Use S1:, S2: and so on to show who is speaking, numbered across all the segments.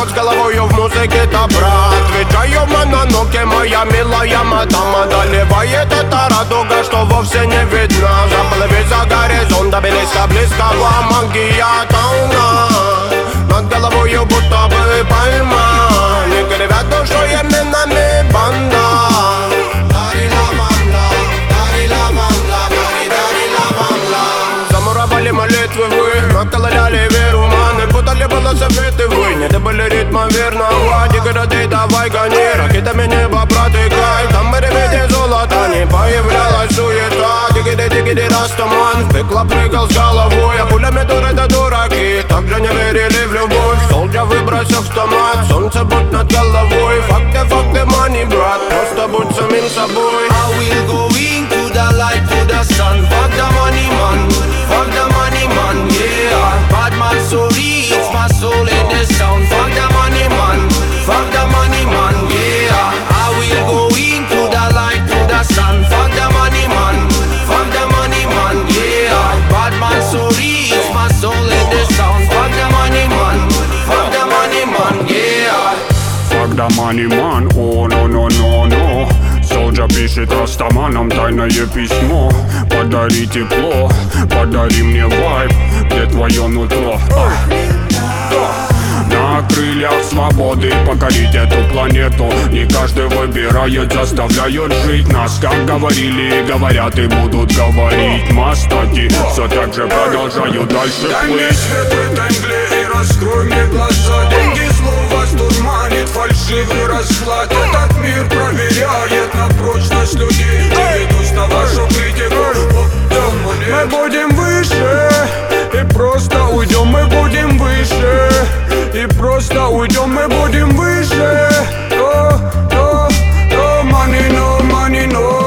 S1: нот с головою в музыке-то, брат. Отвечаю мононоке, моя милая мадама. Доливает эта радуга, что вовсе не видно. Заплыви за горизонт, до близко-близкого магия тауна. Над головою будто бы пальма. Не кривят душой именами банда. Замуровали молитвы вы, накололяли веру маны. Путали было советы вы, не добыли ритма верного. Деграды давай гони, ракетами небо протыкай. Там в ребете золота не появлялась суета. Дигиди растаман, в пекло прыгал с головой. А пулями дуры-то дураки, также не верили в любовь. Солдя выбросил автомат, солнце будь над головой. Факты, money, брат, просто будь самим собой.
S2: I will go into the light, to the sun. Fuck the money man, fuck the money man, yeah. Bad man so rich, my soul in the sound. Fuck the money man, fuck the money man, yeah. I will go into the light, to the sun. Fuck the money man, fuck the money man, yeah. Bad man so rich, my soul in the sound. Fuck the money man, fuck the money man, yeah.
S3: Fuck the money man, oh no. Солджа пишет растаманам тайное письмо. Подари тепло, подари мне вайб, где твое нутро. На крыльях свободы покорить эту планету. Не каждый выбирает, заставляют жить нас. Как говорили и говорят и будут говорить мастаки, все так же продолжаю дальше плыть. Дай мне свет в этой мгле и раскрой мне глаза. Деньги зло вас дурманит, фальшивый расклад. Этот мир проверяет на прочность людей. Не ведусь на вашу критику. Мы будем выше и просто уйдем. Мы будем выше и просто уйдем. Мы будем выше. No money, no.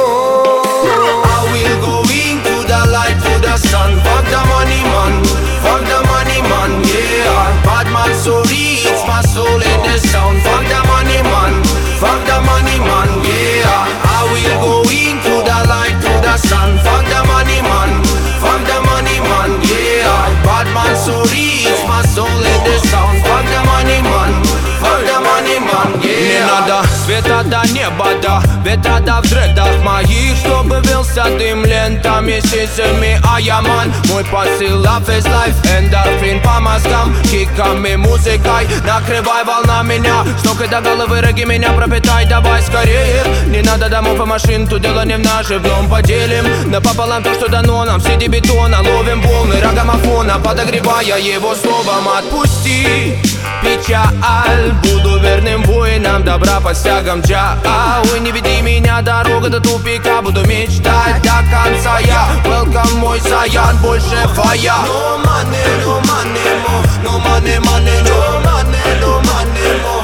S2: I will go into the light, to the sun. Fuck the money man, fuck the money man, yeah. Bad man so rich, my soul in the sound. Fuck the money man, fuck the money man, yeah. I will go into the light, to the sun. Fuck the money man, fuck the money man, yeah. Bad man so rich, my soul in the sound. Fuck the money man, fuck the money man, yeah. Не надо света до неба, до ветра до в дредах моих, чтобы вился дым лентами, сисями, а я ман. Мой посыл love is life, эндорфин по мозгам, киками, музыкой. Накрывай волна меня, с ног и до головы роги меня пропитай, давай скорее. Не надо домов и машин, тут дело не в наживном. Поделим напополам то, что дано нам, среди бетона. Ловим волны рогомофона, подогревая его словом. Отпусти печаль, буду верным воинам добра под стягом джа. Ой, не веди меня, дорога до тупика. Буду мечтать до конца я. Welcome, мой Саян, больше фая. No money, no money, no money, no money, no money.